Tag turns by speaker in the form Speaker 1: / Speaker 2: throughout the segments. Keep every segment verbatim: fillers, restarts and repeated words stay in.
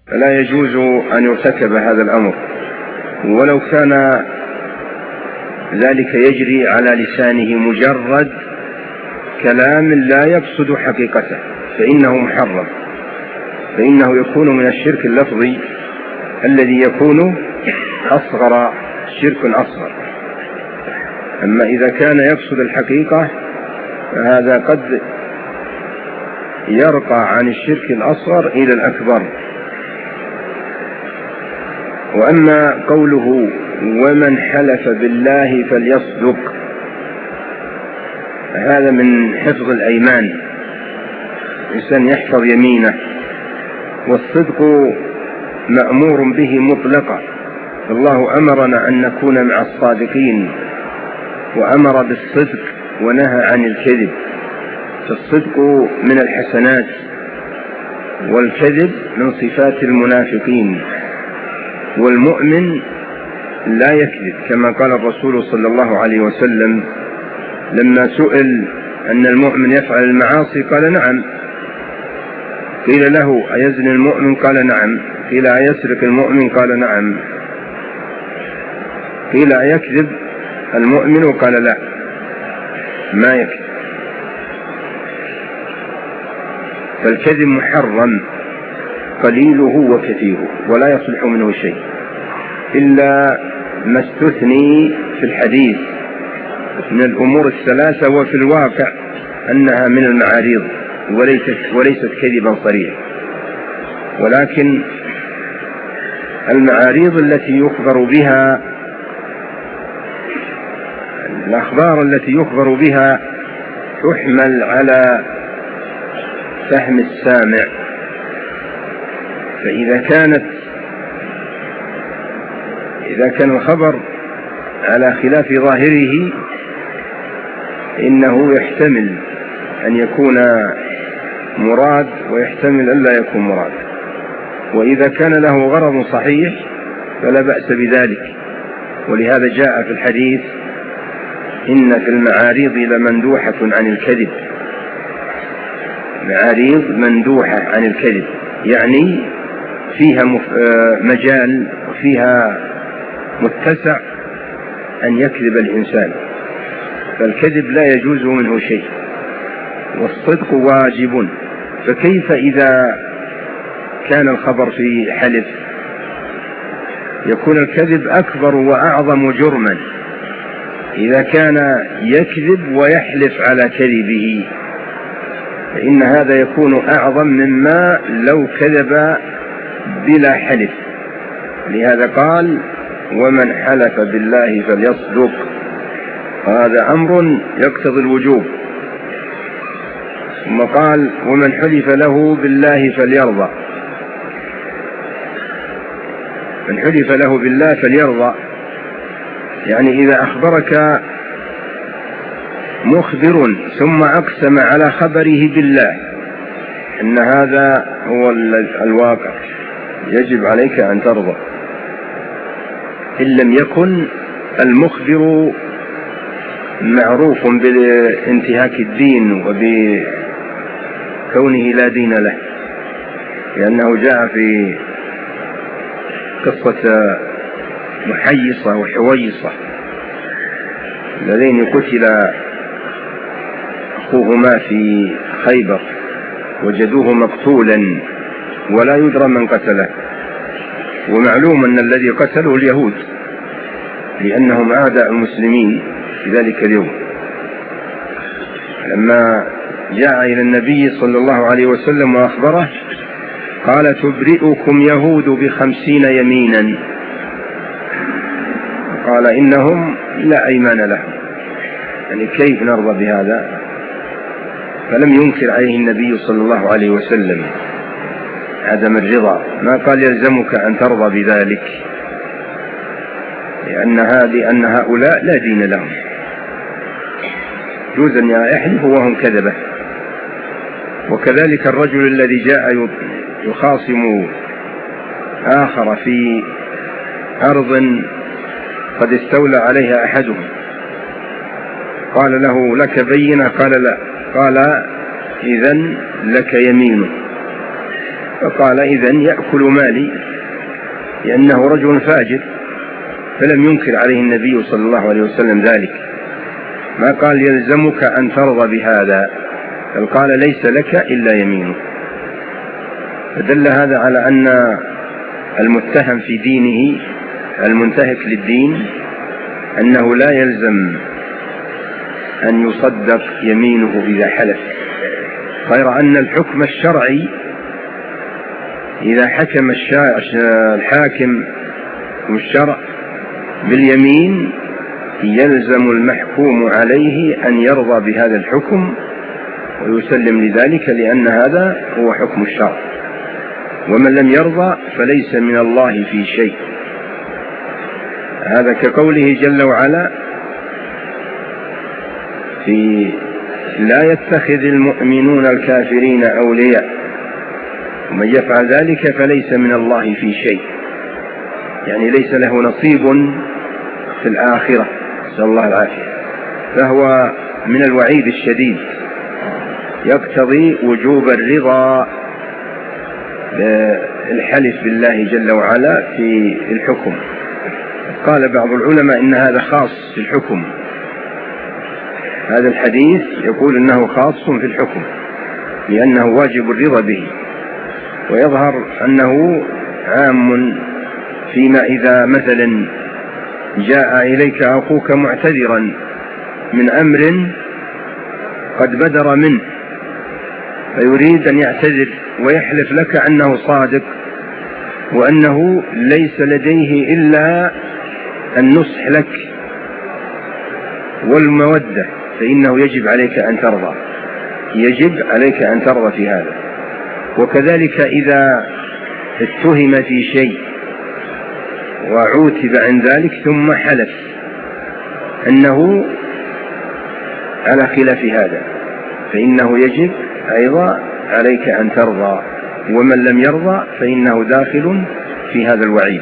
Speaker 1: فلا يجوز أن يرتكب هذا الأمر، ولو كان ذلك يجري على لسانه مجرد كلام لا يقصد حقيقته فإنه محرم، فإنه يكون من الشرك اللفظي الذي يكون أصغر شرك أصغر. أما إذا كان يقصد الحقيقة فهذا قد يرقى عن الشرك الأصغر إلى الأكبر. وأما قوله ومن حلف بالله فليصدق، هذا من حفظ الأيمان، الإنسان يحفظ يمينه، والصدق مأمور به مطلقا. الله أمرنا أن نكون مع الصادقين، وأمر بالصدق ونهى عن الكذب، فالصدق من الحسنات والكذب من صفات المنافقين. والمؤمن لا يكذب، كما قال الرسول صلى الله عليه وسلم لما سئل أن المؤمن يفعل المعاصي قال نعم، قيل له أيزني المؤمن قال نعم، قيل أيسرق المؤمن قال نعم، قيل أيكذب المؤمن قال لا ما يكذب. فالكذب محرم قليله وكثيره، ولا يصلح منه شيء إلا ما استثني في الحديث من الأمور الثلاثة، وفي الواقع أنها من المعاريض وليست, وليست كذبا صريح. ولكن المعاريض التي يخبر بها، الأخبار التي يخبر بها تحمل على فهم السامع، فإذا كانت إذا كان الخبر على خلاف ظاهره إنه يحتمل أن يكون مراد ويحتمل أن لا يكون مراد، وإذا كان له غرض صحيح فلا بأس بذلك. ولهذا جاء في الحديث إن في المعاريض لمندوحة عن الكذب، معاريض مندوحة عن الكذب يعني فيها مجال وفيها متسع أن يكذب الإنسان، فالكذب لا يجوز منه شيء، والصدق واجب. فكيف إذا كان الخبر في حلف؟ يكون الكذب أكبر وأعظم جرما إذا كان يكذب ويحلف على كذبه، فإن هذا يكون أعظم مما لو كذب بلا حلف. لهذا قال ومن حلف بالله فليصدق، هذا أمر يقتضي الوجوب. ثم قال ومن حلف له بالله فليرضى، من حلف له بالله فليرضى يعني إذا أخبرك مخبر ثم أقسم على خبره بالله إن هذا هو الواقع، يجب عليك أن ترضى، إن لم يكن المخبر معروف بانتهاك الدين وبكونه لا دين له، لأنه جاء في قصة محيصة وحويصة الذين قتل أخوهما في خيبر، وجدوه مقتولا ولا يدرى من قتله، ومعلوم أن الذي قتله اليهود لأنهم أعداء المسلمين في ذلك اليوم. لما جاء إلى النبي صلى الله عليه وسلم وأخبره قال تبرئكم يهود بخمسين يمينا، قال إنهم لا أيمان لهم، يعني كيف نرضى بهذا؟ فلم ينكر عليه النبي صلى الله عليه وسلم عدم الرضا، ما قال يلزمك أن ترضى بذلك، لأن هذه أن هؤلاء لا دين لهم، يجوز أن يحلفوا وهم كذبة. وكذلك الرجل الذي جاء يخاصم آخر في أرض قد استولى عليها أحدهم، قال له لك بينة؟ قال لا، قال إذن لك يمينه، فقال إذن يأكل مالي لأنه رجل فاجر، فلم ينكر عليه النبي صلى الله عليه وسلم ذلك، ما قال يلزمك أن ترضى بهذا، بل قال ليس لك إلا يمينه. فدل هذا على أن المتهم في دينه المنتهك للدين أنه لا يلزم أن يصدق يمينه إذا حلف، غير أن الحكم الشرعي إذا حكم الحاكم والشرع باليمين يلزم المحكوم عليه أن يرضى بهذا الحكم ويسلم لذلك، لأن هذا هو حكم الشرع، ومن لم يرضى فليس من الله في شيء. هذا كقوله جل وعلا في لا يتخذ المؤمنون الكافرين أولياء ومن يفعل ذلك فليس من الله في شيء، يعني ليس له نصيب في الآخرة، نسأل الله العافية. فهو من الوعيد الشديد يقتضي وجوب الرضا بالحلف بالله جل وعلا في الحكم. قال بعض العلماء إن هذا خاص في الحكم، هذا الحديث يقول إنه خاص في الحكم لأنه واجب الرضا به، ويظهر أنه عام فيما إذا مثلا جاء إليك أخوك معتذرا من أمر قد بدر منه فيريد أن يعتذر ويحلف لك أنه صادق وأنه ليس لديه إلا النصح لك والمودة، فإنه يجب عليك أن ترضى، يجب عليك أن ترضى في هذا. وكذلك إذا اتهم في شيء وعوتب عن ذلك ثم حلف أنه على خلاف هذا، فإنه يجب أيضا عليك أن ترضى، ومن لم يرضى فإنه داخل في هذا الوعيد.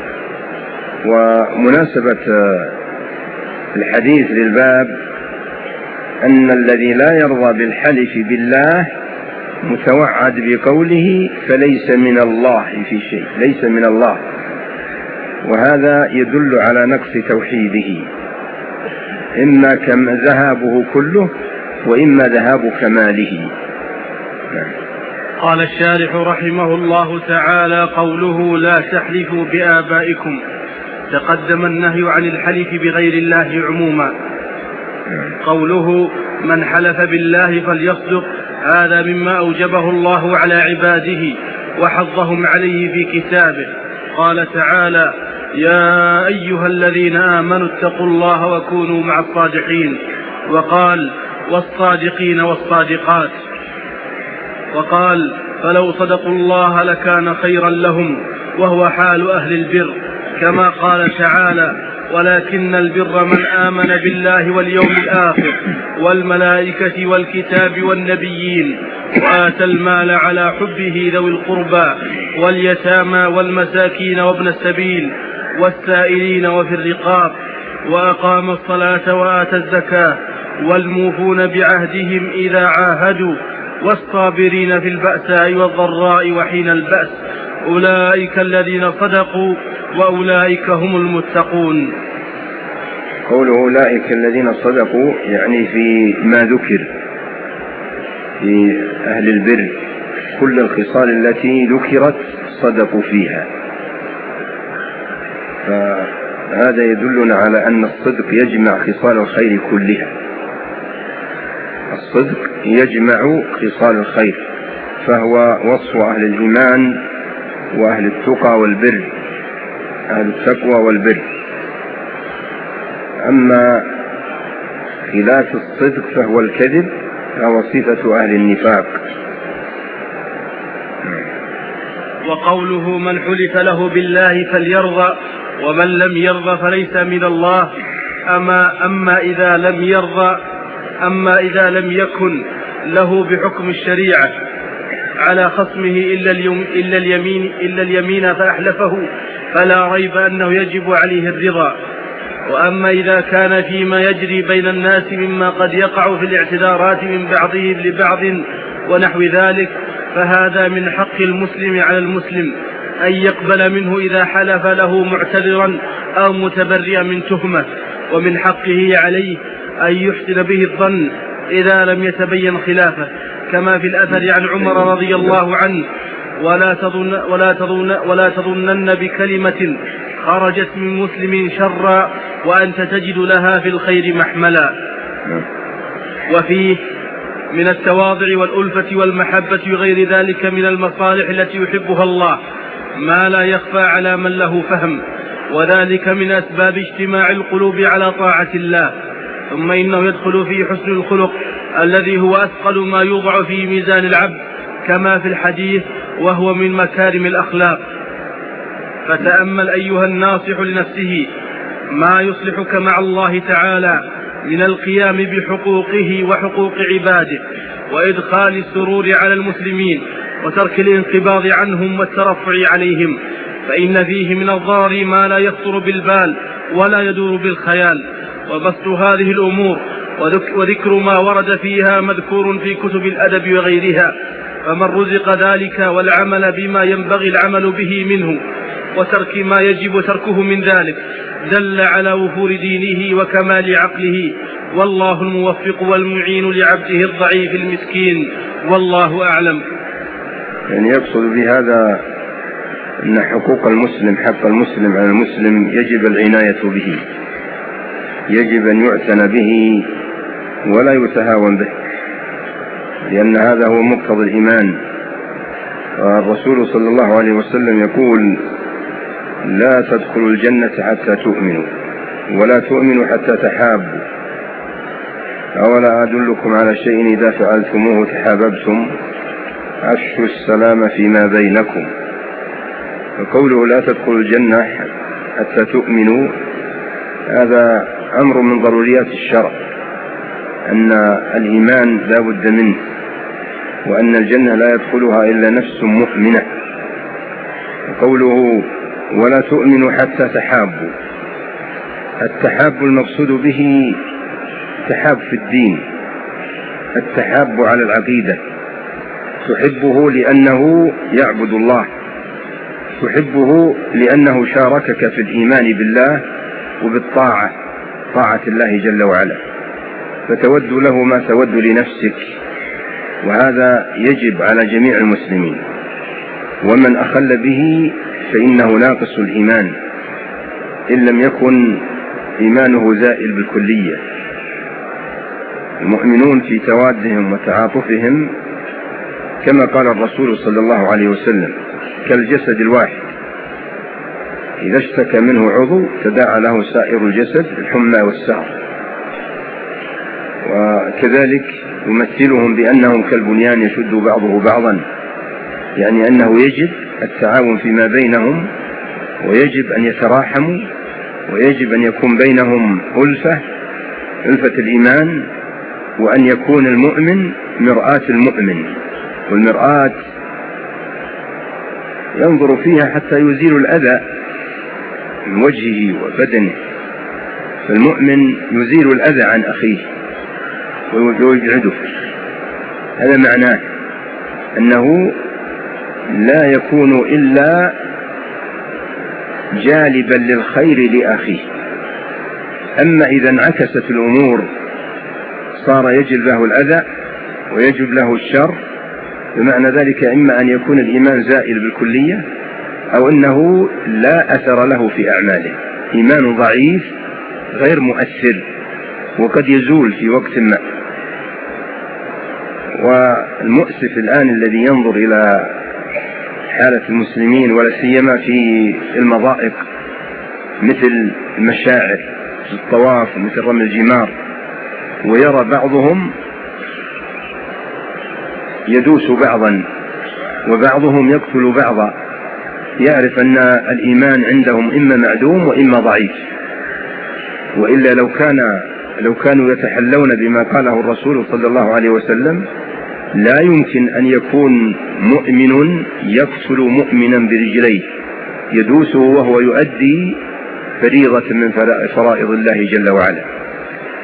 Speaker 1: ومناسبة الحديث للباب أن الذي لا يرضى بالحلف بالله متوعد بقوله فليس من الله في شيء، ليس من الله، وهذا يدل على نقص توحيده، إما كم ذهابه كله وإما ذهاب كماله.
Speaker 2: قال الشارح رحمه الله تعالى: قوله لا تحلفوا بآبائكم، تقدم النهي عن الحلف بغير الله عموما. قوله من حلف بالله فليصدق، هذا مما أوجبه الله على عباده وحضهم عليه في كتابه. قال تعالى: يا أيها الذين آمنوا اتقوا الله وكونوا مع الصادقين. وقال: والصادقين والصادقات. وقال: فلو صدقوا الله لكان خيرا لهم، وهو حال أهل البر، كما قال تعالى: ولكن البر من آمن بالله واليوم الآخر والملائكة والكتاب والنبيين وآتى المال على حبه ذوي القربى واليتامى والمساكين وابن السبيل والسائلين وفي الرقاب وأقام الصلاة وآتى الزكاة والموفون بعهدهم إذا عاهدوا والصابرين في البأساء والضراء وحين البأس، أولئك الذين صدقوا وأولئك هم المتقون.
Speaker 1: قوله أولئك الذين صدقوا يعني في ما ذكر في أهل البر كل الخصال التي ذكرت صدقوا فيها، فهذا يدلنا على أن الصدق يجمع خصال الخير كلها، الصدق يجمع خصال الخير، فهو وصف أهل الإيمان وأهل التقى والبر، أهل التقوى والبر. أما خلاف الصدق فهو الكذب، فهو صفة أهل النفاق.
Speaker 2: وقوله من حلف له بالله فليرضى ومن لم يرضى فليس من الله. أما, أما إذا لم يرضى أما إذا لم يكن له بحكم الشريعة على خصمه إلا, اليوم إلا, اليمين إلا اليمين فأحلفه، فلا ريب أنه يجب عليه الرضا. وأما إذا كان فيما يجري بين الناس مما قد يقع في الاعتذارات من بعضهم لبعض ونحو ذلك، فهذا من حق المسلم على المسلم أن يقبل منه إذا حلف له معتذرا أو متبرئا من تهمة، ومن حقه عليه أن يحسن به الظن إذا لم يتبين خلافه، كما في الأثر عن عمر رضي الله عنه: ولا تظن ولا تظن ولا تظنن بكلمة خرجت من مسلم شرا وأنت تجد لها في الخير محملا. وفيه من التواضع والألفة والمحبة وغير ذلك من المصالح التي يحبها الله ما لا يخفى على من له فهم، وذلك من أسباب اجتماع القلوب على طاعة الله. ثم إنه يدخل في حسن الخلق الذي هو أثقل ما يوضع في ميزان العبد، كما في الحديث: وهو من مكارم الأخلاق. فتأمل أيها الناصح لنفسه ما يصلحك مع الله تعالى من القيام بحقوقه وحقوق عباده، وإدخال السرور على المسلمين، وترك الانقباض عنهم والترفع عليهم، فإن فيه من الضرر ما لا يخطر بالبال ولا يدور بالخيال. وبسط هذه الأمور وذكر ما ورد فيها مذكور في كتب الأدب وغيرها، فمن رزق ذلك والعمل بما ينبغي العمل به منه وترك ما يجب تركه من ذلك دل على وفور دينه وكمال عقله، والله الموفق والمعين لعبده الضعيف المسكين، والله أعلم.
Speaker 1: يعني يقصد بهذا أن حقوق المسلم، حق المسلم على المسلم، يجب العناية به، يجب أن يعتنى به ولا يتهاون به، لأن هذا هو مقتضى الإيمان. والرسول صلى الله عليه وسلم يقول: لا تدخلوا الجنة حتى تؤمنوا ولا تؤمنوا حتى تحابوا، أولا أدلكم على شيء إذا فعلتموه تحاببتم، أفشوا السلام فيما بينكم. وقوله لا تدخلوا الجنة حتى تؤمنوا هذا أمر من ضروريات الشرع، أن الإيمان لا بد منه، وأن الجنة لا يدخلها إلا نفس مؤمنة. وقوله ولا تؤمنوا حتى تحابوا، التحاب المقصود به تحاب في الدين، التحاب على العقيدة، تحبه لأنه يعبد الله، تحبه لأنه شاركك في الإيمان بالله وبالطاعة، طاعة الله جل وعلا، فتود له ما تود لنفسك، وهذا يجب على جميع المسلمين. ومن أخل به فإنه ناقص الإيمان إن لم يكن إيمانه زائل بالكلية. المؤمنون في توادهم وتعاطفهم كما قال الرسول صلى الله عليه وسلم: كالجسد الواحد، إذا اشتكى منه عضو تداعى له سائر الجسد الحمى والسهر. وكذلك يمثلهم بأنهم كالبنيان يشد بعضه بعضا، يعني أنه يجب التعاون فيما بينهم، ويجب أن يتراحموا، ويجب أن يكون بينهم ألفة، ألفة الإيمان، وأن يكون المؤمن مرآة المؤمن، والمرآة ينظر فيها حتى يزيل الأذى من وجهه وبدنه، فالمؤمن يزيل الأذى عن أخيه ويبعده. هذا معناه أنه لا يكون إلا جالبا للخير لأخيه. أما إذا انعكست الأمور صار يجلب له الأذى ويجلب له الشر، بمعنى ذلك إما أن يكون الإيمان زائل بالكلية، أو أنه لا أثر له في أعماله، إيمان ضعيف غير مؤثر وقد يزول في وقت ما. والمؤسف الآن الذي ينظر إلى حالة المسلمين ولا سيما في المضائق مثل المشاعر، مثل الطواف ومثل رمي الجمار، ويرى بعضهم يدوس بعضا وبعضهم يقتل بعضا، يعرف أن الإيمان عندهم إما معدوم وإما ضعيف. وإلا لو كان لو كانوا يتحلون بما قاله الرسول صلى الله عليه وسلم لا يمكن أن يكون مؤمن يقتل مؤمنا برجليه يدوسه وهو يؤدي فريضة من فرائض الله جل وعلا.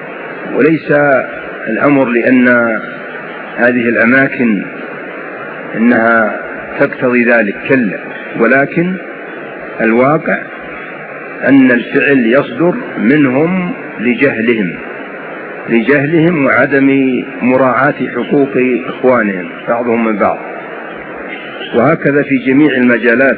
Speaker 1: وليس الأمر لأن هذه الأماكن أنها تقتضي ذلك، كلا، ولكن الواقع أن الفعل يصدر منهم لجهلهم لجهلهم وعدم مراعاة حقوق إخوانهم بعضهم من بعض. وهكذا في جميع المجالات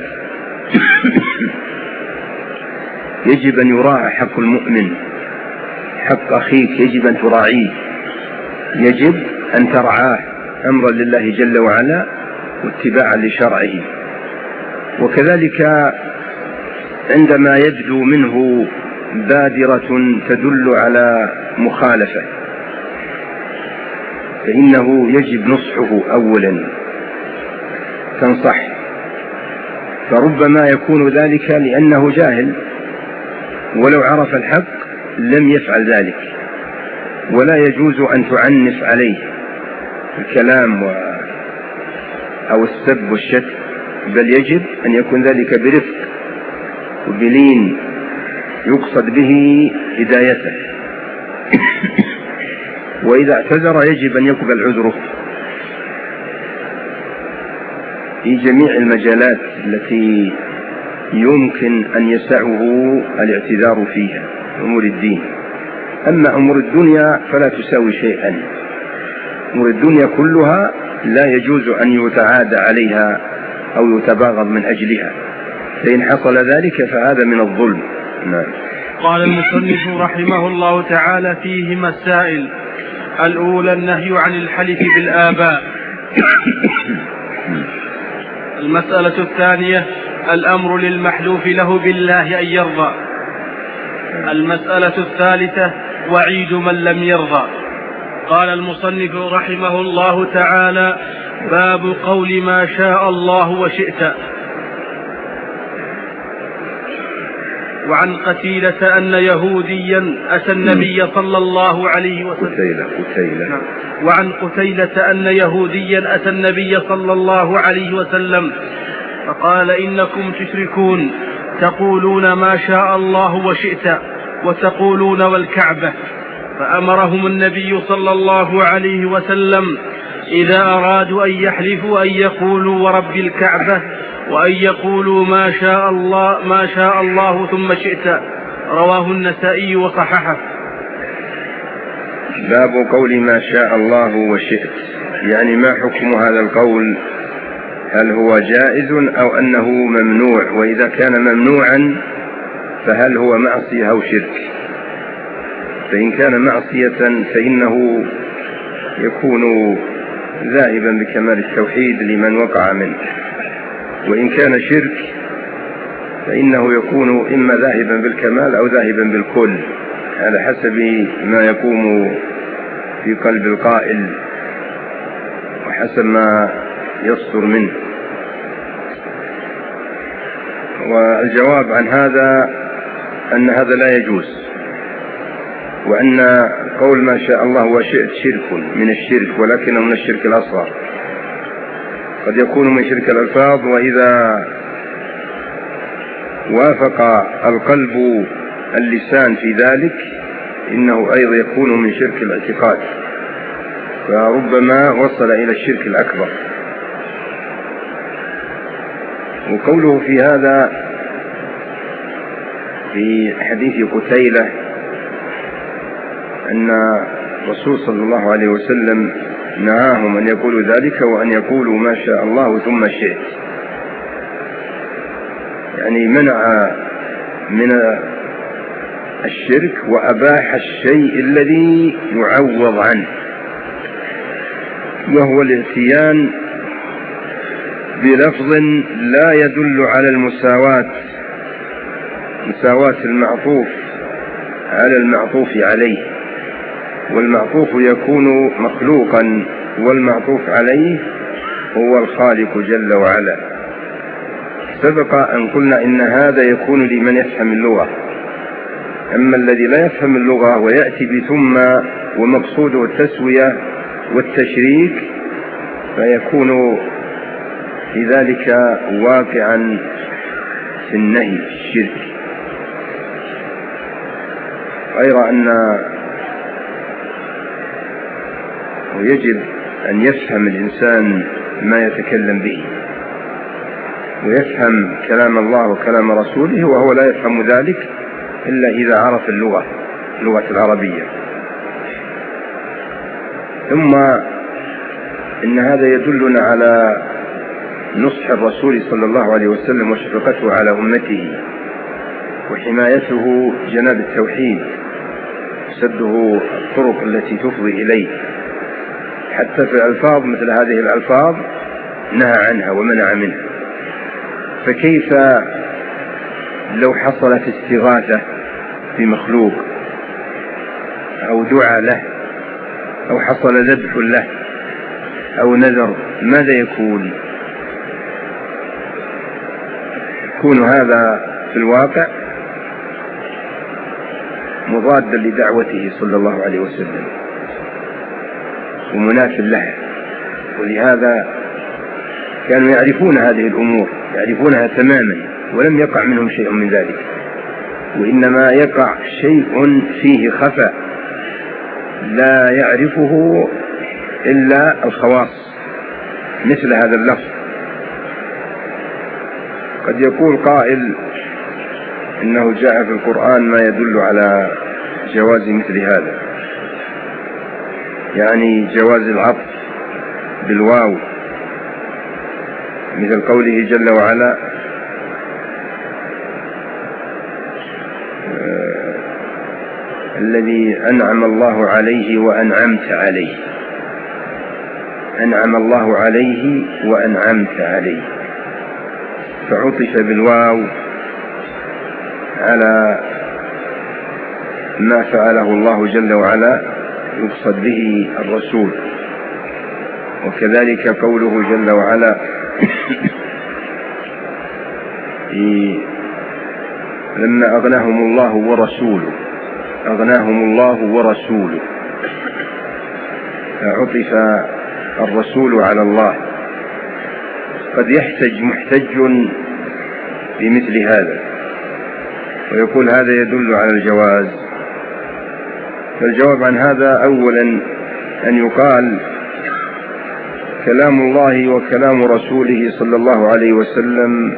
Speaker 1: يجب أن يراعى حق المؤمن، حق أخيك يجب أن تراعيه، يجب أن ترعاه أمرا لله جل وعلا واتباعا لشرعه. وكذلك عندما يبدو منه بادرة تدل على مخالفة فإنه يجب نصحه أولا، تنصح، فربما يكون ذلك لأنه جاهل، ولو عرف الحق لم يفعل ذلك، ولا يجوز أن تعنف عليه الكلام و... أو السب والشتم، بل يجب أن يكون ذلك برفق وبلين يقصد به هدايته. وإذا اعتذر يجب أن يقبل عذره في جميع المجالات التي يمكن أن يسعه الاعتذار فيها، أمور الدين. أما أمور الدنيا فلا تساوي شيئا، أمور الدنيا كلها لا يجوز أن يتعادى عليها أو يتباغض من أجلها، فإن حصل ذلك فهذا من الظلم. نعم.
Speaker 2: قال المصنف رحمه الله تعالى فيه مسائل: الأولى النهي عن الحلف بالآباء. المسألة الثانية الأمر للمحلوف له بالله أن يرضى. المسألة الثالثة وعيد من لم يرضى. قال المصنف رحمه الله تعالى: باب قول ما شاء الله وشئت. وعن قتيلة أن يهوديا أتى النبي صلى الله عليه وسلم
Speaker 1: قتيلة قتيلة.
Speaker 2: وعن قتيلة أن يهوديا أتى النبي صلى الله عليه وسلم فقال: إنكم تشركون، تقولون ما شاء الله وشئت وتقولون والكعبة. فأمرهم النبي صلى الله عليه وسلم إذا أرادوا أن يحلفوا أن يقولوا ورب الكعبة، وأن يقولوا ما شاء الله ما شاء الله ثم شئت. رواه النسائي وصححه.
Speaker 1: باب قول ما شاء الله وشئت، يعني ما حكم هذا القول؟ هل هو جائز أو أنه ممنوع؟ وإذا كان ممنوعا فهل هو معصية أو شرك؟ فإن كان معصية فإنه يكون ذاهبا بكمال التوحيد لمن وقع منه، وإن كان شرك فإنه يكون إما ذاهبا بالكمال أو ذاهبا بالكل، على حسب ما يقوم في قلب القائل وحسب ما يصدر منه. والجواب عن هذا أن هذا لا يجوز، وأن قول ما شاء الله وشئت شرك من الشرك، ولكنه من الشرك الأصغر، قد يكون من شرك الألفاظ، وإذا وافق القلب اللسان في ذلك إنه أيضا يكون من شرك الاعتقاد، فربما وصل إلى الشرك الأكبر. وقوله في هذا في حديث قتيلة أن الرسول صلى الله عليه وسلم نهاهم أن يقولوا ذلك وأن يقولوا ما شاء الله ثم شئت، يعني منع من الشرك وأباح الشيء الذي يعوض عنه، وهو الاتيان بلفظ لا يدل على المساواة، مساواة المعطوف على المعطوف عليه، والمعطوف يكون مخلوقا والمعطوف عليه هو الخالق جل وعلا. سبق أن قلنا إن هذا يكون لمن يفهم اللغة، أما الذي لا يفهم اللغة ويأتي بثم ومقصوده التسوية والتشريك فيكون في ذلك واقعا في النهي في الشرك. غير أن ويجب أن يفهم الإنسان ما يتكلم به، ويفهم كلام الله وكلام رسوله، وهو لا يفهم ذلك إلا إذا عرف اللغة اللغة العربية. ثم إن هذا يدلنا على نصح الرسول صلى الله عليه وسلم وشفقته على أمته وحمايته جناب التوحيد، سده الطرق التي تفضي إليه، حتى في الألفاظ مثل هذه الألفاظ نهى عنها ومنع منها. فكيف لو حصلت استغاثة بمخلوق أو دعاء له أو حصل ذبح له أو نذر، ماذا يكون؟ يكون هذا في الواقع مضادا لدعوته صلى الله عليه وسلم ومناف لها. ولهذا كانوا يعرفون هذه الأمور، يعرفونها تماما، ولم يقع منهم شيء من ذلك، وإنما يقع شيء فيه خفاء لا يعرفه إلا الخواص، مثل هذا اللفظ. قد يقول قائل إنه جاء في القرآن ما يدل على جواز مثل هذا، يعني جواز العطف بالواو، مثل قوله جل وعلا آه الذي أنعم الله عليه وأنعمت عليه، أنعم الله عليه وأنعمت عليه، فعطف بالواو على ما فعله الله جل وعلا يقصد به الرسول. وكذلك قوله جل وعلا لما أغناهم الله ورسوله، أغناهم الله ورسوله، فعطف الرسول على الله. قد يحتج محتج بمثل هذا ويقول هذا يدل على الجواز. فالجواب عن هذا أولا أن يقال كلام الله وكلام رسوله صلى الله عليه وسلم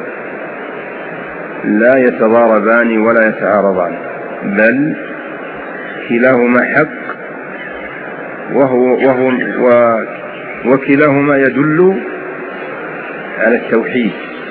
Speaker 1: لا يتضاربان ولا يتعارضان، بل كلاهما حق، وهو وهو و وكلاهما يدل على التوحيد،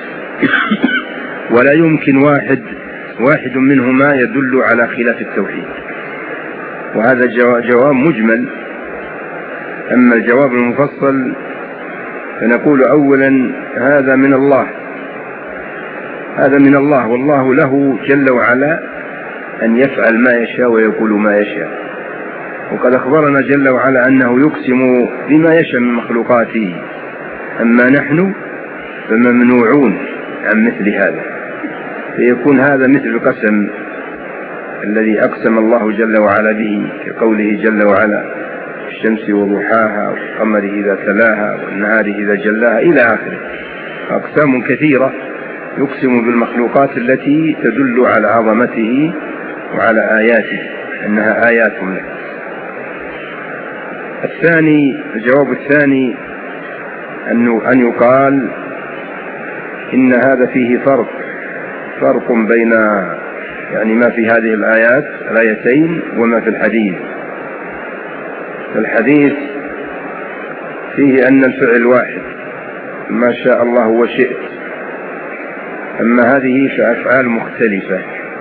Speaker 1: ولا يمكن واحد واحد منهما يدل على خلاف التوحيد. وهذا جواب مجمل. أما الجواب المفصل فنقول أولا هذا من الله، هذا من الله، والله له جل وعلا أن يفعل ما يشاء ويقول ما يشاء. وقد أخبرنا جل وعلا أنه يقسم بما يشاء من مخلوقاته، أما نحن فممنوعون عن مثل هذا، فيكون هذا مثل القسم الذي أقسم الله جل وعلا به، كقوله جل وعلا الشمس وضحاها والقمر إذا تلاها والنهار إذا جلاها إلى آخره. أقسام كثيرة يقسم بالمخلوقات التي تدل على عظمته وعلى آياته أنها آيات له. الثاني، الجواب الثاني أنه أن يقال إن هذا فيه فرق فرق بين يعني ما في هذه الآيات الآيتين وما في الحديث. الحديث فيه أن الفعل واحد، ما شاء الله وشئت، أما هذه فأفعال مختلفة،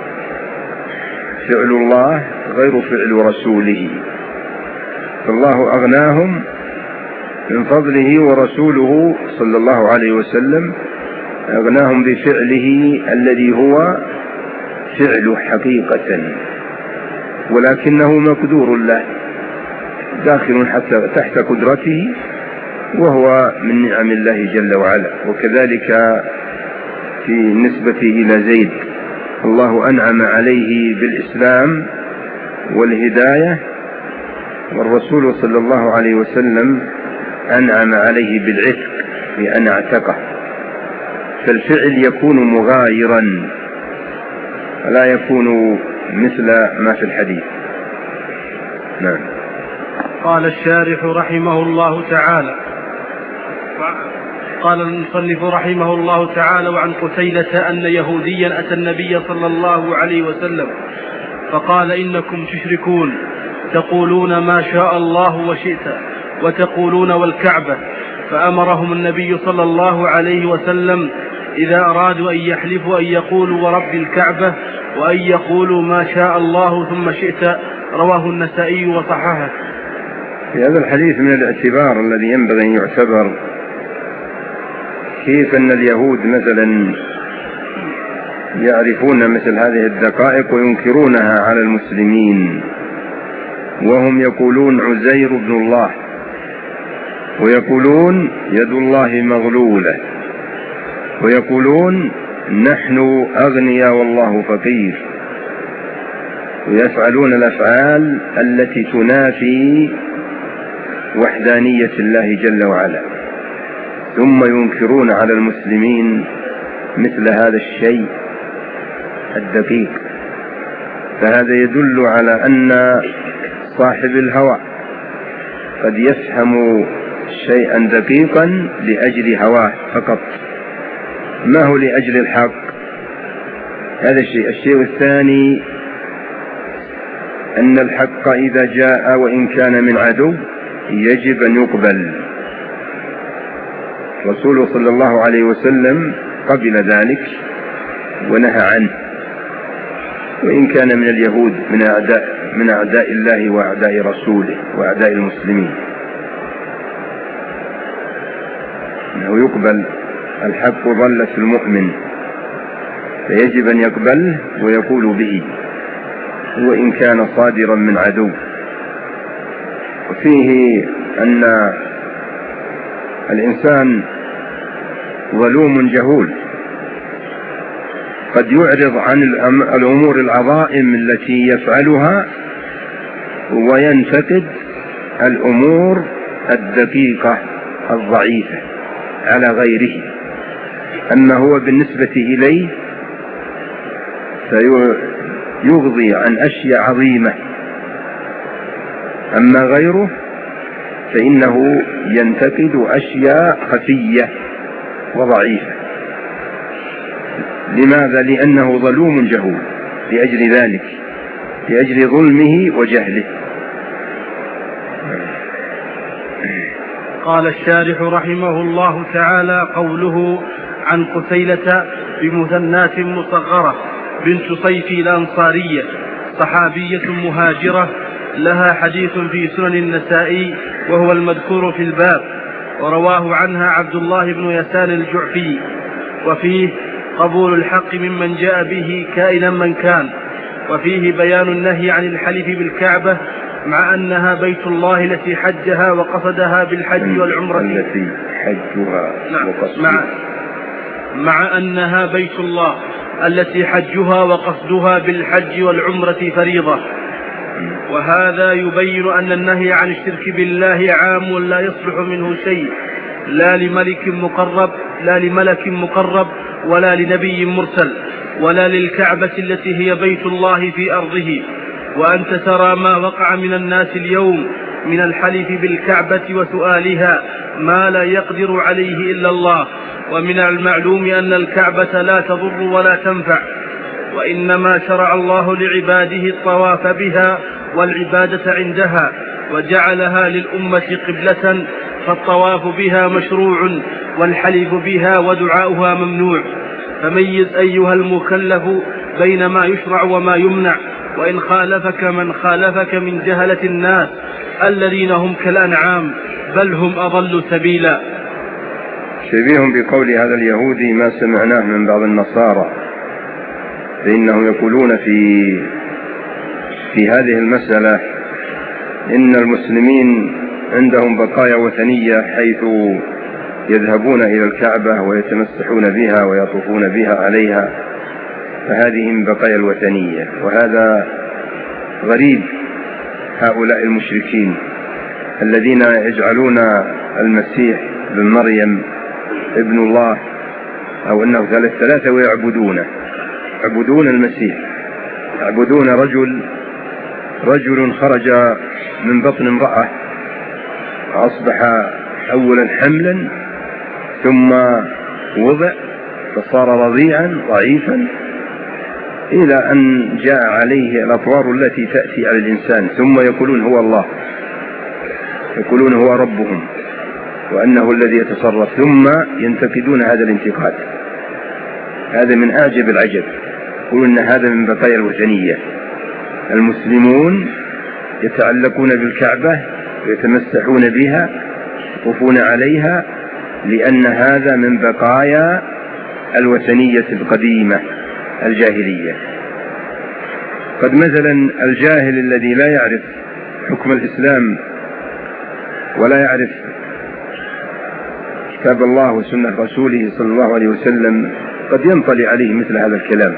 Speaker 1: فعل الله غير فعل رسوله، فالله أغناهم من فضله، ورسوله صلى الله عليه وسلم أغناهم بفعله الذي هو فعل حقيقة، ولكنه مقدور له داخل حتى تحت قدرته، وهو من نعم الله جل وعلا. وكذلك في نسبة إلى زيد، الله أنعم عليه بالإسلام والهداية، والرسول صلى الله عليه وسلم أنعم عليه بالعتق بأن اعتقه. فالفعل يكون مغايرا ولا يكون مثل ما في الحديث. نعم.
Speaker 2: قال الشارح رحمه الله تعالى: قال المصنف رحمه الله تعالى: وعن قتيلة أن يهوديا أتى النبي صلى الله عليه وسلم فقال: إنكم تشركون، تقولون ما شاء الله وشئت، وتقولون والكعبة. فأمرهم النبي صلى الله عليه وسلم إذا أرادوا أن يحلفوا أن يقولوا ورب الكعبة، وأن يقولوا ما شاء الله ثم شئت. رواه النسائي وصححه.
Speaker 1: في هذا الحديث من الاعتبار الذي ينبغي أن يعتبر كيف أن اليهود مثلا يعرفون مثل هذه الدقائق وينكرونها على المسلمين، وهم يقولون عزير بن الله، ويقولون يد الله مغلولة، ويقولون نحن أغنياء والله فقير، ويفعلون الأفعال التي تنافي وحدانية الله جل وعلا، ثم ينكرون على المسلمين مثل هذا الشيء الدقيق. فهذا يدل على أن صاحب الهوى قد يفهم شيئا دقيقا لأجل هواه فقط، ما هو لأجل الحق. هذا الشيء. الشيء الثاني أن الحق إذا جاء وإن كان من عدو يجب أن يقبل. رسوله صلى الله عليه وسلم قبل ذلك ونهى عنه، وإن كان من اليهود من أعداء من أعداء الله وأعداء رسوله وأعداء المسلمين، أنه يقبل الحق ضلة المؤمن، فيجب أن يقبله ويقول به وإن كان صادرا من عدو. وفيه أن الإنسان ظلوم جهول، قد يعرض عن الأمور العظائم التي يفعلها وينتقد الأمور الدقيقة الضعيفة على غيره، أما هو بالنسبة إليه فيغضي عن أشياء عظيمة، أما غيره فإنه ينتقد أشياء خفية وضعيفة. لماذا؟ لأنه ظلوم جهول، لأجل ذلك، لأجل ظلمه وجهله.
Speaker 2: قال الشارح رحمه الله تعالى: قوله عن قتيلة بمثنات مصغرة بنت صيفي الأنصارية، صحابية مهاجرة، لها حديث في سنن النسائي وهو المذكور في الباب، ورواه عنها عبد الله بن يسار الجعفي، وفيه قبول الحق ممن جاء به كائنا من كان، وفيه بيان النهي عن الحلف بالكعبة مع أنها بيت الله التي حجها وقصدها بالحج والعمرة
Speaker 1: التي حجها
Speaker 2: مع, مع أنها بيت الله التي حجها وقصدها بالحج والعمرة فريضة. وهذا يبين أن النهي عن الشرك بالله عام لا يصلح منه شيء، لا لملك مقرب لا لملك مقرب ولا لنبي مرسل ولا للكعبة التي هي بيت الله في أرضه. وأنت ترى ما وقع من الناس اليوم من الحلف بالكعبة وسؤالها ما لا يقدر عليه إلا الله. ومن المعلوم أن الكعبة لا تضر ولا تنفع، وإنما شرع الله لعباده الطواف بها والعبادة عندها، وجعلها للأمة قبلة، فالطواف بها مشروع والحلف بها ودعاؤها ممنوع. فميز أيها المكلف بين ما يشرع وما يمنع، وإن خالفك من خالفك من جهلة الناس الذين هم كالأنعام بل هم أضل سبيلا.
Speaker 1: شبيه بقول هذا اليهودي ما سمعناه من بعض النصارى، فإنهم يقولون في في هذه المسألة إن المسلمين عندهم بقايا وثنية، حيث يذهبون إلى الكعبة ويتمسحون بها ويطوفون بها عليها، فهذه من بقايا الوثنية. وهذا غريب هؤلاء المشركين الذين يجعلون المسيح بن مريم ابن الله أو أنه ثالث ثلاثة ويعبدونه، يعبدون المسيح، يعبدون رجل رجل خرج من بطن امرأة، أصبح أولا حملا ثم وضع فصار رضيعا ضعيفا إلى أن جاء عليه الأطوار التي تأتي على الإنسان، ثم يقولون هو الله، يقولون هو ربهم وأنه الذي يتصرف، ثم ينتقدون هذا الانتقاد. هذا من أعجب العجب. يقولون أن هذا من بقايا الوثنية. المسلمون يتعلقون بالكعبة ويتمسحون بها، يطوفون عليها، لأن هذا من بقايا الوثنية القديمة الجاهلية. قد مثلا الجاهل الذي لا يعرف حكم الإسلام ولا يعرف كتاب الله وسنة رسوله صلى الله عليه وسلم قد ينطلي عليه مثل هذا الكلام،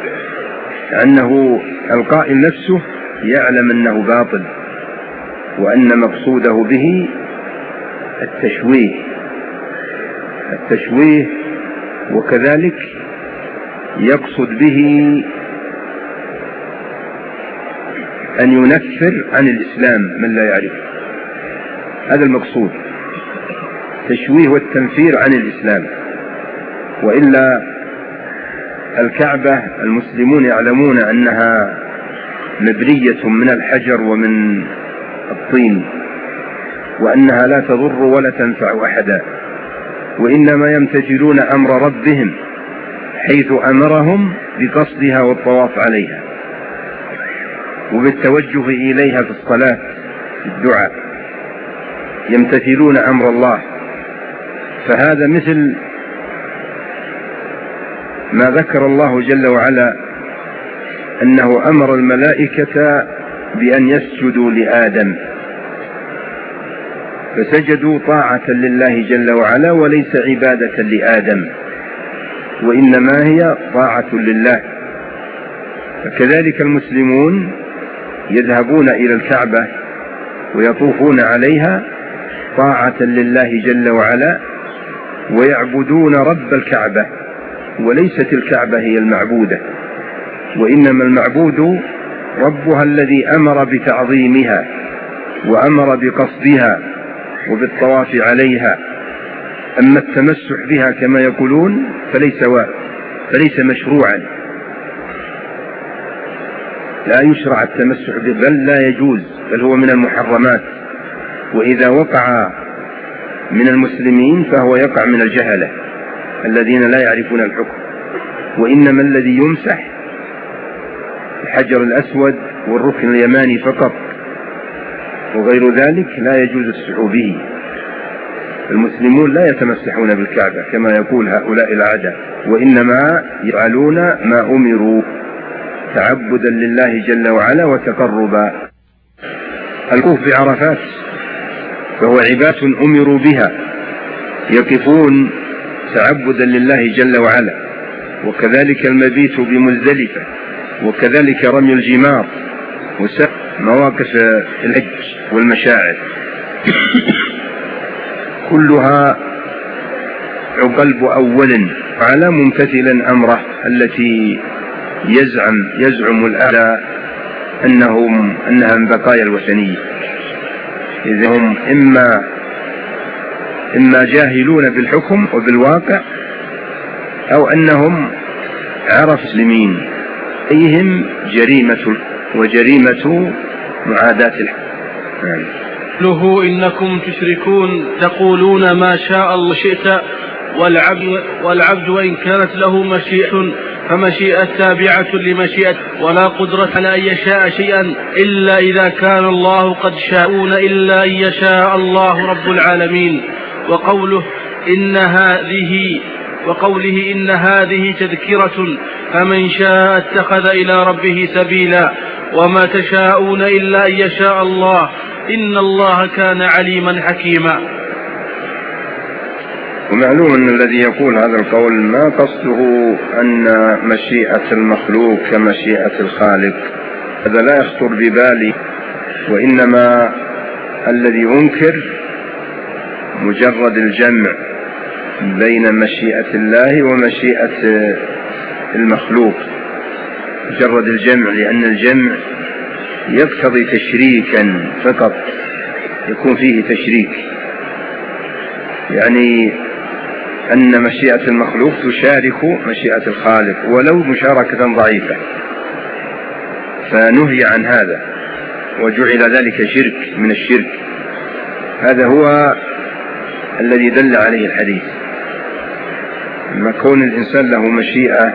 Speaker 1: أنه القائل نفسه يعلم أنه باطل، وأن مقصوده به التشويه التشويه وكذلك يقصد به أن ينفر عن الإسلام من لا يعرف. هذا المقصود، تشويه والتنفير عن الإسلام. وإلا الكعبة المسلمون يعلمون أنها مبنية من الحجر ومن الطين، وأنها لا تضر ولا تنفع أحدا، وإنما يمتثلون أمر ربهم حيث أمرهم بقصدها والطواف عليها وبالتوجه إليها في الصلاة في الدعاء، يمتثلون أمر الله. فهذا مثل ما ذكر الله جل وعلا أنه أمر الملائكة بأن يسجدوا لآدم، فسجدوا طاعة لله جل وعلا وليس عبادة لآدم، وإنما هي طاعة لله. فكذلك المسلمون يذهبون إلى الكعبة ويطوفون عليها طاعة لله جل وعلا، ويعبدون رب الكعبة، وليست الكعبة هي المعبودة، وإنما المعبود ربها الذي أمر بتعظيمها وأمر بقصدها وبالطواف عليها. أما التمسح بها كما يقولون فليس, فليس مشروعا، لا يشرع التمسح به، بل لا يجوز، بل هو من المحرمات. وإذا وقع من المسلمين فهو يقع من الجهلة الذين لا يعرفون الحكم. وإنما الذي يمسح الحجر الأسود والركن اليماني فقط، وغير ذلك لا يجوز السعو به. المسلمون لا يتمسحون بالكعبة كما يقول هؤلاء الأعداء، وإنما يفعلون ما أمروا تعبدا لله جل وعلا وتقربا. الوقوف بعرفات فهو عبادة أمروا بها، يقفون تعبدا لله جل وعلا، وكذلك المبيت بمزدلفة، وكذلك رمي الجمار وسق مواقف الحج والمشاعر، كلها قلب أول على ممتثلا أمره التي يزعم يزعم الأعداء أنهم أنها من بقايا الوثنية. إذا هم إما إما جاهلون بالحكم وبالواقع، أو أنهم عرف مسلمين، أيهم جريمة وجريمة معاداة الحق.
Speaker 2: له إنكم تشركون تقولون ما شاء الله شئت، والعبد, والعبد وإن كانت له مشيئة فمشيئة تابعة لمشيئة، ولا قدرة على أن يشاء شيئا إلا إذا كان الله قد شاءون إلا أن يشاء الله رب العالمين. وقوله إن هذه وقوله إن هذه تذكرة فمن شاء اتخذ إلى ربه سبيلا وما تشاءون إلا أن يشاء الله إن الله كان عليما حكيما.
Speaker 1: ومعلوم أن الذي يقول هذا القول ما قصده أن مشيئة المخلوق كمشيئة الخالق، هذا لا يخطر ببالي، وإنما الذي ينكر مجرد الجمع بين مشيئة الله ومشيئة المخلوق، مجرد الجمع، لأن الجمع يقتضي تشريكا فقط، يكون فيه تشريك. يعني أن مشيئة المخلوق تشارك مشيئة الخالق ولو مشاركة ضعيفة، فنهي عن هذا وجعل ذلك شرك من الشرك. هذا هو الذي دل عليه الحديث. أما كون الإنسان له مشيئة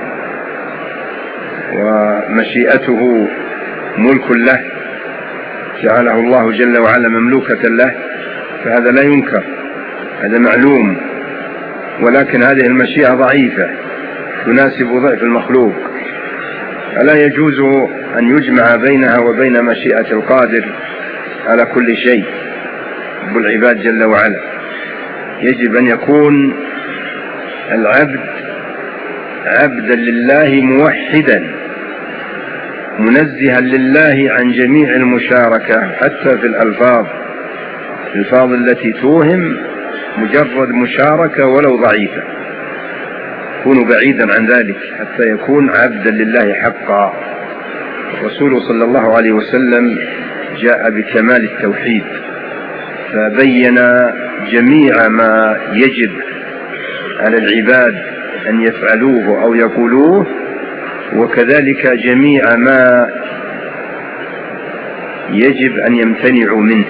Speaker 1: ومشيئته ملك له جعله الله جل وعلا مملوكة له، فهذا لا ينكر، هذا معلوم، ولكن هذه المشيئة ضعيفة تناسب ضعف المخلوق، فلا يجوز أن يجمع بينها وبين مشيئة القادر على كل شيء رب العباد جل وعلا. يجب أن يكون العبد عبدا لله موحدا منزها لله عن جميع المشاركة، حتى في الألفاظ الألفاظ التي توهم مجرد مشاركة ولو ضعيفة، يكون بعيدا عن ذلك حتى يكون عبدا لله حقا. الرسول صلى الله عليه وسلم جاء بكمال التوحيد، فبين جميع ما يجب على العباد أن يفعلوه أو يقولوه، وكذلك جميع ما يجب أن يمتنعوا منه،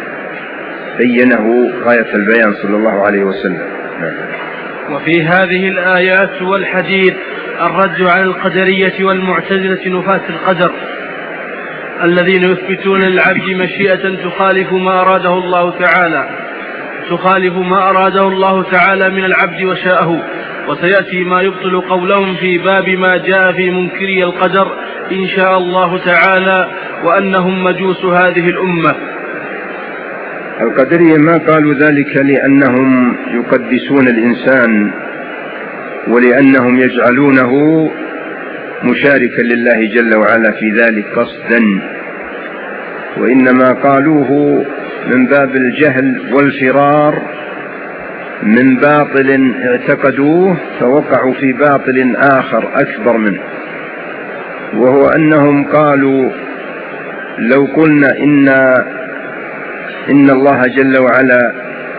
Speaker 1: بينه غاية البيان صلى الله عليه وسلم.
Speaker 2: وفي هذه الآيات والحديث الرد على القدرية والمعتزلة نفاة القدر الذين يثبتون للعبد مشيئة تخالف ما أراده الله تعالى تخالف ما أراده الله تعالى من العبد وشاءه. وسيأتي ما يبطل قولهم في باب ما جاء في منكري القدر إن شاء الله تعالى، وأنهم مجوس هذه الأمة.
Speaker 1: القدرية ما قالوا ذلك لأنهم يقدسون الإنسان ولأنهم يجعلونه مشاركا لله جل وعلا في ذلك قصدا، وإنما قالوه من باب الجهل والفرار من باطل اعتقدوه فوقعوا في باطل آخر أكبر منه، وهو أنهم قالوا لو قلنا إن إن الله جل وعلا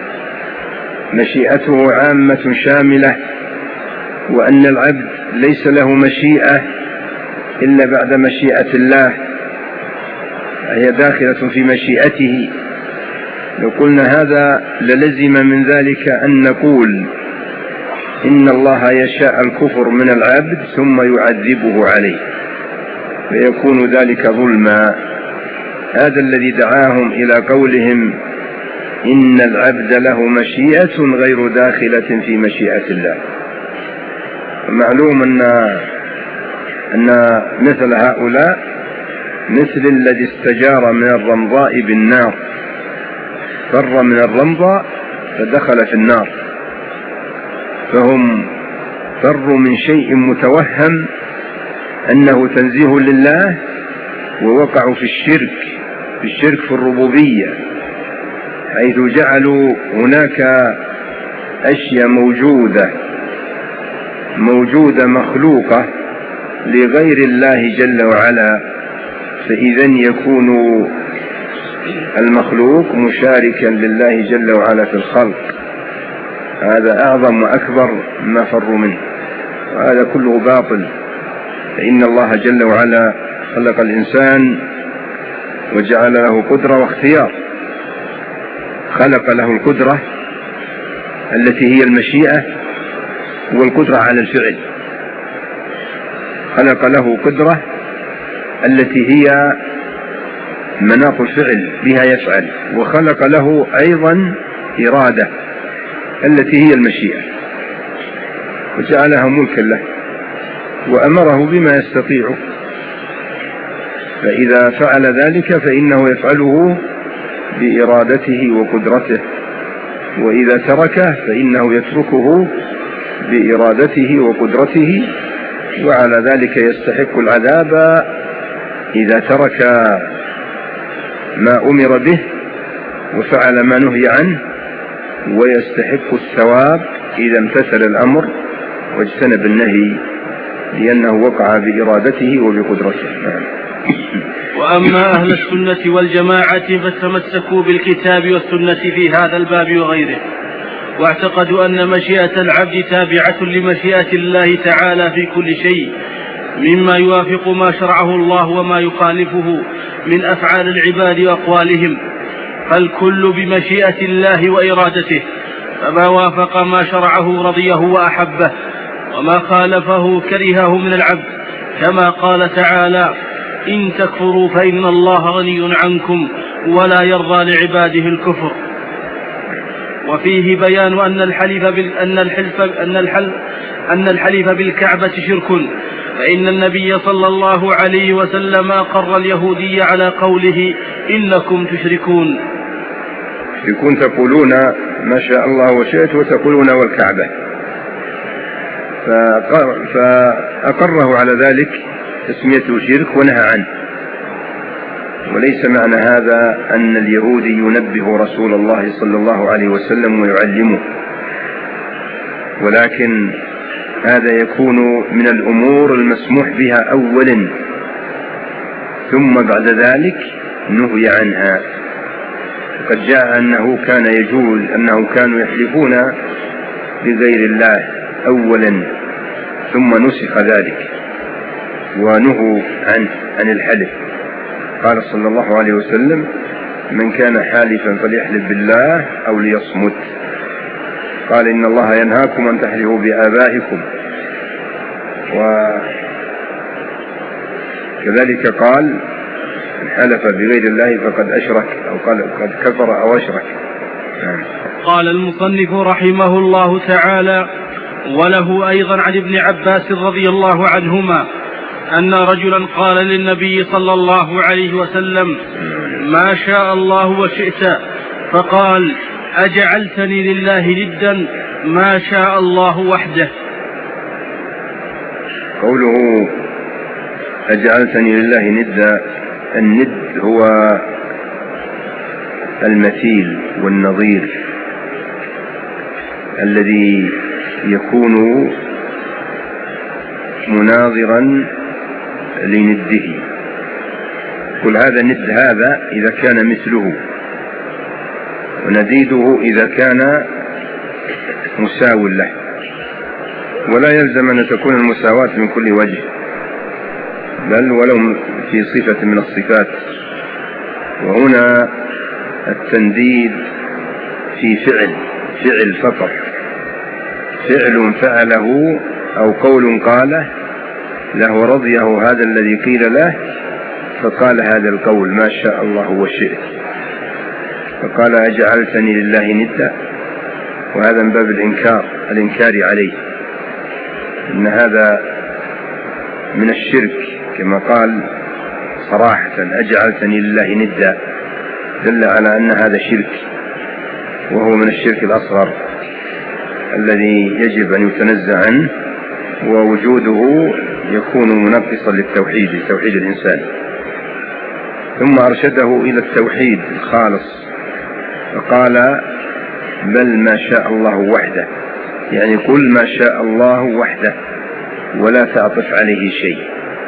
Speaker 1: مشيئته عامة شاملة، وأن العبد ليس له مشيئة إلا بعد مشيئة الله، هي داخلة في مشيئته، لو قلنا هذا للزم من ذلك أن نقول إن الله يشاء الكفر من العبد ثم يعذبه عليه، فيكون ذلك ظلما. هذا الذي دعاهم إلى قولهم إن العبد له مشيئة غير داخلة في مشيئة الله. معلوم أن أن مثل هؤلاء مثل الذي استجار من الرمضاء بالنار، فر من الرمضاء فدخل في النار، فهم فروا من شيء متوهم أنه تنزيه لله ووقعوا في الشرك في الشرك في الربوبية، حيث جعلوا هناك أشياء موجودة موجودة مخلوقة لغير الله جل وعلا، فإذن يكون المخلوق مشاركا لله جل وعلا في الخلق. هذا أعظم وأكبر ما فروا منه، وهذا كله باطل. فإن الله جل وعلا خلق الإنسان وجعل له قدرة واختيار، خلق له القدرة التي هي المشيئة والقدرة على الفعل، خلق له قدرة التي هي مناط الفعل بها يفعل، وخلق له أيضا إرادة التي هي المشيئة، وجعلها ملكا له وأمره بما يستطيع، فإذا فعل ذلك فإنه يفعله بإرادته وقدرته، وإذا تركه فإنه يتركه بإرادته وقدرته، وعلى ذلك يستحق العذاب إذا ترك ما أمر به وفعل ما نهي عنه، ويستحق الثواب إذا امتثل الأمر واجتنب النهي، لأنه وقع بإرادته وبقدرته.
Speaker 2: وأما أهل السنة والجماعة فتمسكوا بالكتاب والسنة في هذا الباب وغيره، واعتقدوا أن مشيئة العبد تابعة لمشيئة الله تعالى في كل شيء مما يوافق ما شرعه الله وما يخالفه من أفعال العباد وأقوالهم، فالكل بمشيئة الله وإرادته، فما وافق ما شرعه رضيه وأحبه، وما خالفه كرهه من العبد، كما قال تعالى: إن تكفروا فإن الله غني عنكم ولا يرضى لعباده الكفر. وفيه بيان أن الحلف بال... أن الحلف أن الحلف أن الحلف بالكعبة شرك، فإن النبي صلى الله عليه وسلم أقر اليهودي على قوله: إنكم تشركون.
Speaker 1: يكون تقولون ما شاء الله وشئت وتقولون والكعبة، فأقره على ذلك تسميته شرك ونهى عنه. وليس معنى هذا أن اليهودي ينبه رسول الله صلى الله عليه وسلم ويعلمه، ولكن هذا يكون من الأمور المسموح بها أولا، ثم بعد ذلك نهي عنها. قد جاء أنه كان يجوز أنهم كانوا يحلفون بغير الله أولا، ثم نسخ ذلك ونهوا عن عن الحلف. قال صلى الله عليه وسلم: من كان حالفا فليحلف بالله أو ليصمت. قال: إن الله ينهاكم أن تحلفوا بآبائكم. وكذلك قال: من حلف بغير الله فقد أشرك، أو قال قد كفر أو أشرك.
Speaker 2: قال المصنف رحمه الله تعالى: وله أيضا عن ابن عباس رضي الله عنهما أن رجلا قال للنبي صلى الله عليه وسلم: ما شاء الله وشئت، فقال: أجعلتني لله ندا؟ ما شاء الله وحده.
Speaker 1: قوله أجعلتني لله ندا، الند هو المثيل والنظير الذي يكون مناظرا لنده. قل هذا ند هذا إذا كان مثله، ونذيده إذا كان مساو له، ولا يلزم أن تكون المساواة من كل وجه، بل ولو في صفة من الصفات. وهنا التنديد في فعل فعل فقط، فعل فعله أو قول قاله له رضيه هذا الذي قيل له، فقال هذا القول: ما شاء الله وشئت، فقال: أجعلتني لله ندا. وهذا من باب الإنكار الإنكار عليه، إن هذا من الشرك، كما قال صراحة: أجعلتني لله ندا، دل على أن هذا شرك، وهو من الشرك الأصغر الذي يجب أن يتنزع عنه، ووجوده يكون منقصا للتوحيد، لتوحيد الإنسان. ثم أرشده إلى التوحيد الخالص، فقال: بل ما شاء الله وحده، يعني قل ما شاء الله وحده ولا تعطف عليه شيء.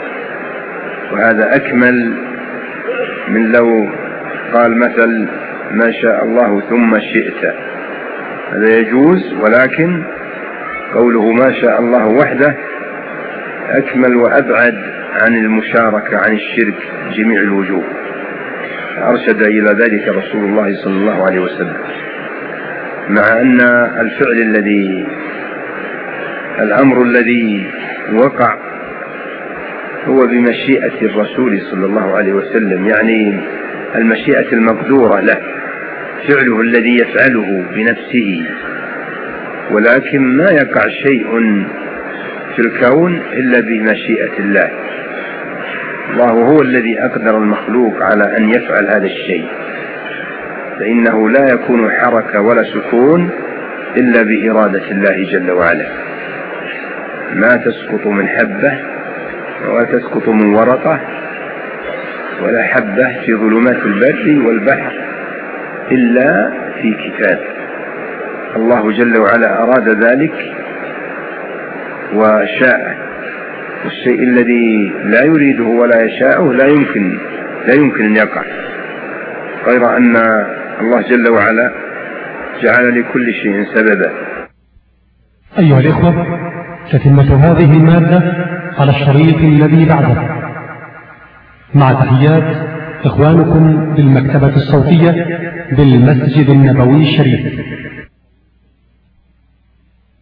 Speaker 1: وهذا أكمل من لو قال مثل ما شاء الله ثم شئت، هذا يجوز، ولكن قوله ما شاء الله وحده أكمل وأبعد عن المشاركة، عن الشرك جميع الوجوه. أرشد إلى ذلك رسول الله صلى الله عليه وسلم، مع أن الفعل الذي الأمر الذي وقع هو بمشيئة الرسول صلى الله عليه وسلم، يعني المشيئة المقدورة له، فعله الذي يفعله بنفسه، ولكن ما يقع شيء في الكون إلا بمشيئة الله. الله هو الذي أقدر المخلوق على أن يفعل هذا الشيء، فإنه لا يكون حركة ولا سكون إلا بإرادة الله جل وعلا. ما تسقط من حبة ولا تسقط من ورقة ولا حبة في ظلمات البر والبحر إلا في كتاب. الله جل وعلا أراد ذلك وشاء، والشيء الذي لا يريده ولا يشاءه لا يمكن لا يمكن أن يقع، غير أن الله جل وعلا جعل لكل شيء سببا.
Speaker 3: أيها الإخوة، تتمة هذه المادة على الشريط الذي بعده، مع تحيات إخوانكم بالمكتبة الصوتية بالمسجد النبوي الشريف.